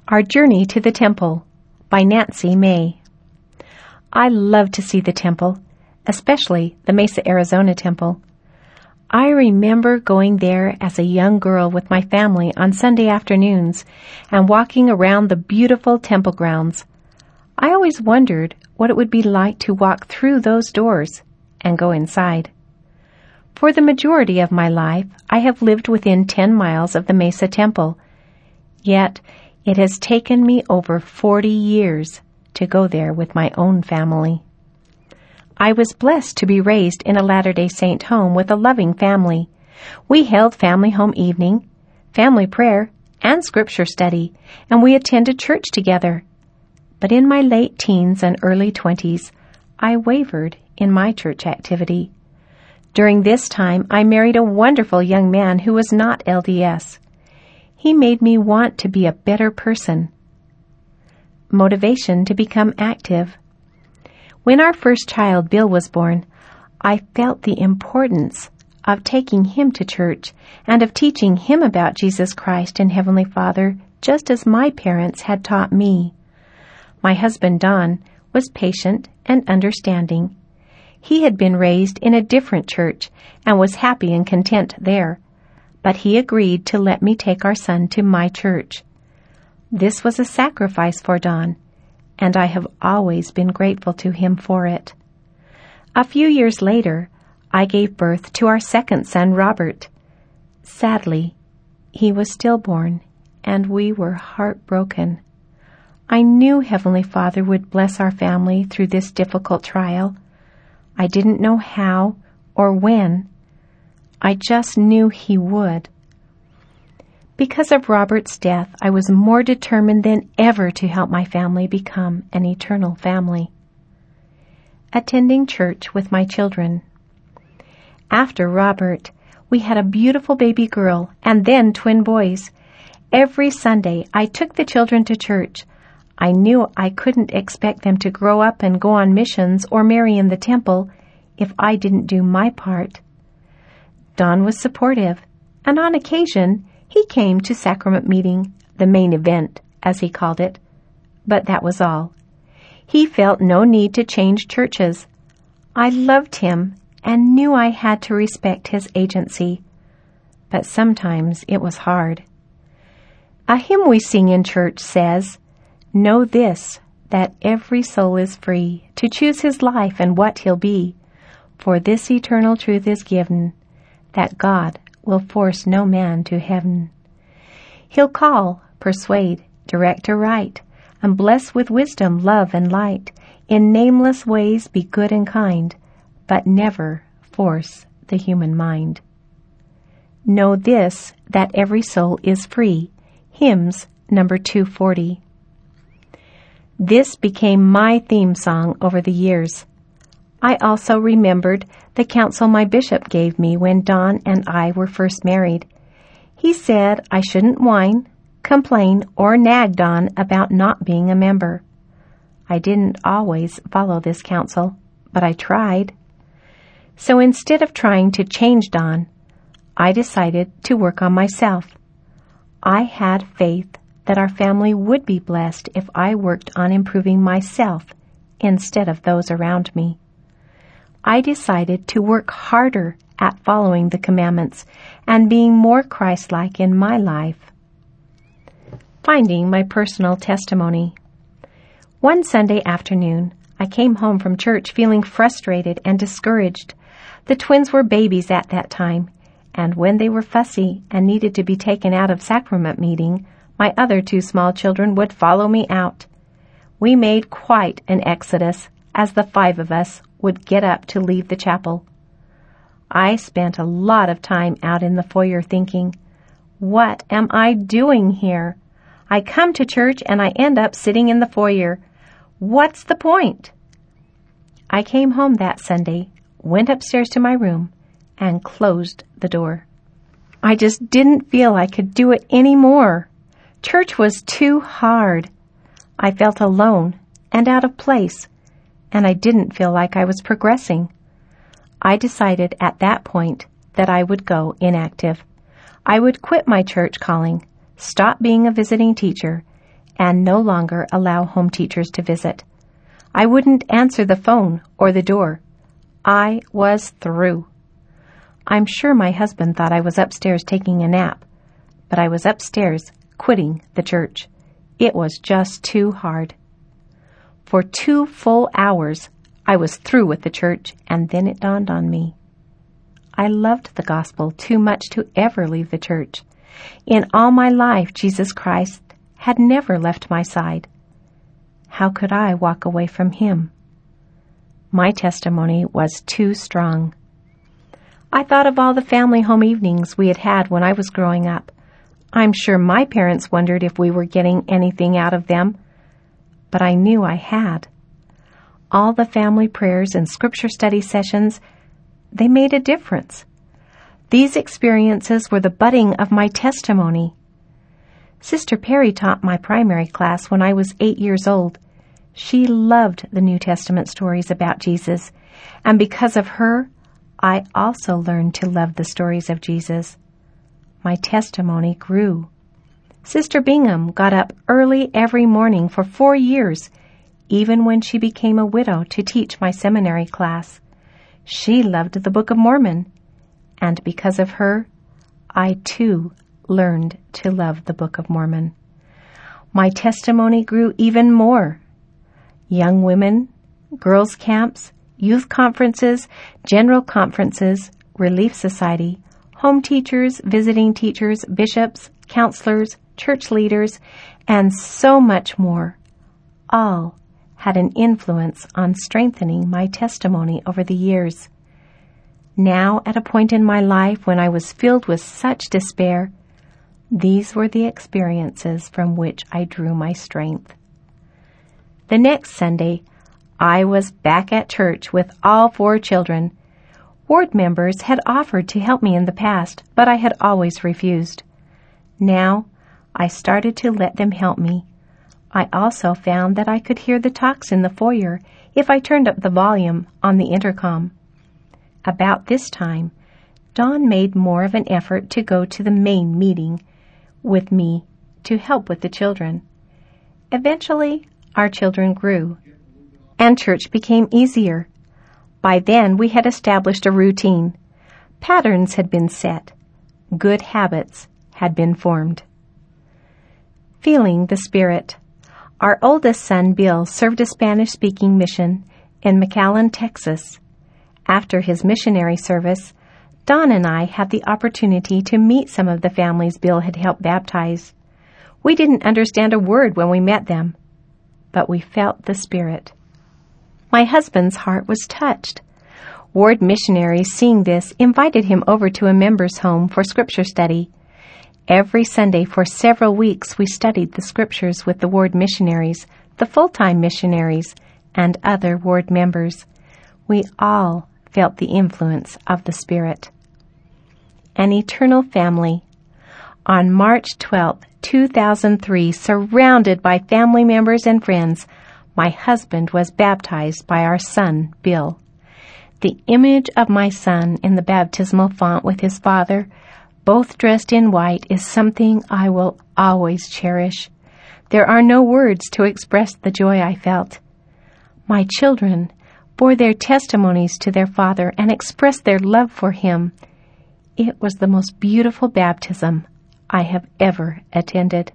Our Journey to the Temple by Nancy May. I love to see the temple, especially the Mesa, Arizona temple. I remember going there as a young girl with my family on Sunday afternoons and walking around the beautiful temple grounds. I always wondered what it would be like to walk through those doors and go inside. For the majority of my life, I have lived within 10 miles of the Mesa Temple, yet it has taken me over 40 years to go there with my own family. I was blessed to be raised in a Latter-day Saint home with a loving family. We held family home evening, family prayer, and scripture study, and we attended church together. But in my late teens and early 20s, I wavered in my church activity. During this time, I married a wonderful young man who was not LDS. He made me want to be a better person. Motivation to become active. When our first child, Bill, was born, I felt the importance of taking him to church and of teaching him about Jesus Christ and Heavenly Father, just as my parents had taught me. My husband, Don, was patient and understanding. He had been raised in a different church and was happy and content there, but he agreed to let me take our son to my church. This was a sacrifice for Don, and I have always been grateful to him for it. A few years later, I gave birth to our second son, Robert. Sadly, he was stillborn, and we were heartbroken. I knew Heavenly Father would bless our family through this difficult trial. I didn't know how or when. I just knew He would. Because of Robert's death, I was more determined than ever to help my family become an eternal family. Attending church with my children. After Robert, we had a beautiful baby girl and then twin boys. Every Sunday, I took the children to church. I knew I couldn't expect them to grow up and go on missions or marry in the temple if I didn't do my part. Don was supportive, and on occasion, he came to sacrament meeting, the main event, as he called it. But that was all. He felt no need to change churches. I loved him and knew I had to respect his agency. But sometimes it was hard. A hymn we sing in church says, "Know this, that every soul is free to choose his life and what he'll be. For this eternal truth is given, that God will force no man to heaven. He'll call, persuade, direct aright, and bless with wisdom, love, and light. In nameless ways be good and kind, but never force the human mind." Know this, that every soul is free. Hymns number 240. This became my theme song over the years. I also remembered the counsel my bishop gave me when Don and I were first married. He said I shouldn't whine, complain, or nag Don about not being a member. I didn't always follow this counsel, but I tried. So instead of trying to change Don, I decided to work on myself. I had faith that our family would be blessed if I worked on improving myself instead of those around me. I decided to work harder at following the commandments and being more Christ-like in my life. Finding my personal testimony. One Sunday afternoon, I came home from church feeling frustrated and discouraged. The twins were babies at that time, and when they were fussy and needed to be taken out of sacrament meeting, my other 2 small children would follow me out. We made quite an exodus as the 5 of us would get up to leave the chapel. I spent a lot of time out in the foyer thinking, what am I doing here? I come to church and I end up sitting in the foyer. What's the point? I came home that Sunday, went upstairs to my room, and closed the door. I just didn't feel I could do it anymore. Church was too hard. I felt alone and out of place, and I didn't feel like I was progressing. I decided at that point that I would go inactive. I would quit my church calling, stop being a visiting teacher, and no longer allow home teachers to visit. I wouldn't answer the phone or the door. I was through. I'm sure my husband thought I was upstairs taking a nap, but I was upstairs quitting the church. It was just too hard. For 2 full hours, I was through with the church, and then it dawned on me. I loved the gospel too much to ever leave the church. In all my life, Jesus Christ had never left my side. How could I walk away from him? My testimony was too strong. I thought of all the family home evenings we had had when I was growing up. I'm sure my parents wondered if we were getting anything out of them, but I knew I had. All the family prayers and scripture study sessions, they made a difference. These experiences were the budding of my testimony. Sister Perry taught my primary class when I was 8 years old. She loved the New Testament stories about Jesus, and because of her, I also learned to love the stories of Jesus. My testimony grew. Sister Bingham got up early every morning for 4 years, even when she became a widow, to teach my seminary class. She loved the Book of Mormon, and because of her, I too learned to love the Book of Mormon. My testimony grew even more. Young women, girls' camps, youth conferences, general conferences, Relief Society, home teachers, visiting teachers, bishops, counselors, church leaders, and so much more, all had an influence on strengthening my testimony over the years. Now, at a point in my life when I was filled with such despair, these were the experiences from which I drew my strength. The next Sunday, I was back at church with all 4 children. Ward members had offered to help me in the past, but I had always refused. Now, I started to let them help me. I also found that I could hear the talks in the foyer if I turned up the volume on the intercom. About this time, Dawn made more of an effort to go to the main meeting with me to help with the children. Eventually, our children grew, and church became easier. By then, we had established a routine. Patterns had been set. Good habits had been formed. Feeling the Spirit. Our oldest son, Bill, served a Spanish-speaking mission in McAllen, Texas. After his missionary service, Dawn and I had the opportunity to meet some of the families Bill had helped baptize. We didn't understand a word when we met them, but we felt the Spirit. My husband's heart was touched. Ward missionaries, seeing this, invited him over to a members' home for scripture study. Every Sunday for several weeks we studied the scriptures with the Ward missionaries, the full-time missionaries, and other Ward members. We all felt the influence of the Spirit. An eternal family. On March 12, 2003, surrounded by family members and friends, my husband was baptized by our son, Bill. The image of my son in the baptismal font with his father, both dressed in white, is something I will always cherish. There are no words to express the joy I felt. My children bore their testimonies to their father and expressed their love for him. It was the most beautiful baptism I have ever attended.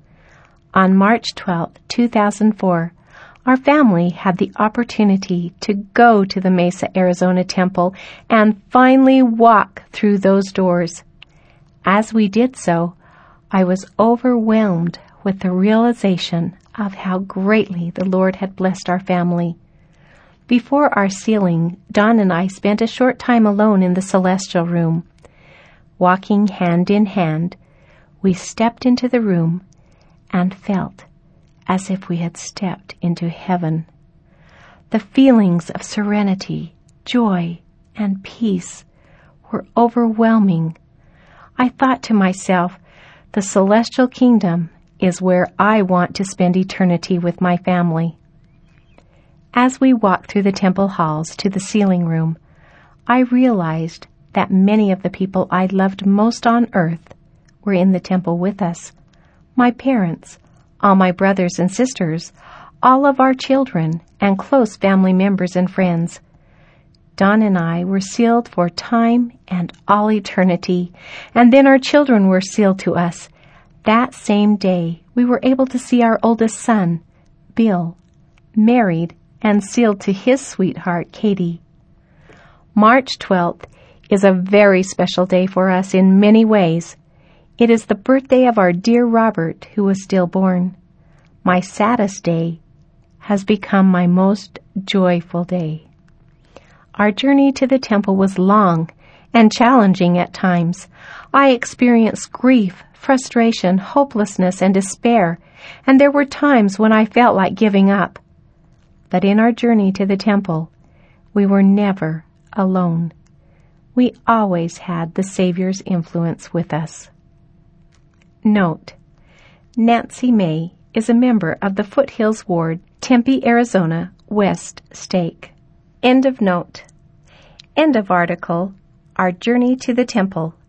On March 12, 2004, our family had the opportunity to go to the Mesa, Arizona temple and finally walk through those doors. As we did so, I was overwhelmed with the realization of how greatly the Lord had blessed our family. Before our sealing, Dawn and I spent a short time alone in the celestial room. Walking hand in hand, we stepped into the room and felt as if we had stepped into heaven. The feelings of serenity, joy, and peace were overwhelming. I thought to myself, the celestial kingdom is where I want to spend eternity with my family. As we walked through the temple halls to the sealing room, I realized that many of the people I loved most on earth were in the temple with us. My parents, all my brothers and sisters, all of our children, and close family members and friends. Don and I were sealed for time and all eternity, and then our children were sealed to us. That same day, we were able to see our oldest son, Bill, married and sealed to his sweetheart, Katie. March 12th is a very special day for us in many ways. It is the birthday of our dear Robert, who was stillborn. My saddest day has become my most joyful day. Our journey to the temple was long and challenging at times. I experienced grief, frustration, hopelessness, and despair, and there were times when I felt like giving up. But in our journey to the temple, we were never alone. We always had the Savior's influence with us. Note: Nancy May is a member of the Foothills Ward, Tempe, Arizona, West Stake. End of note. End of article. Our Journey to the Temple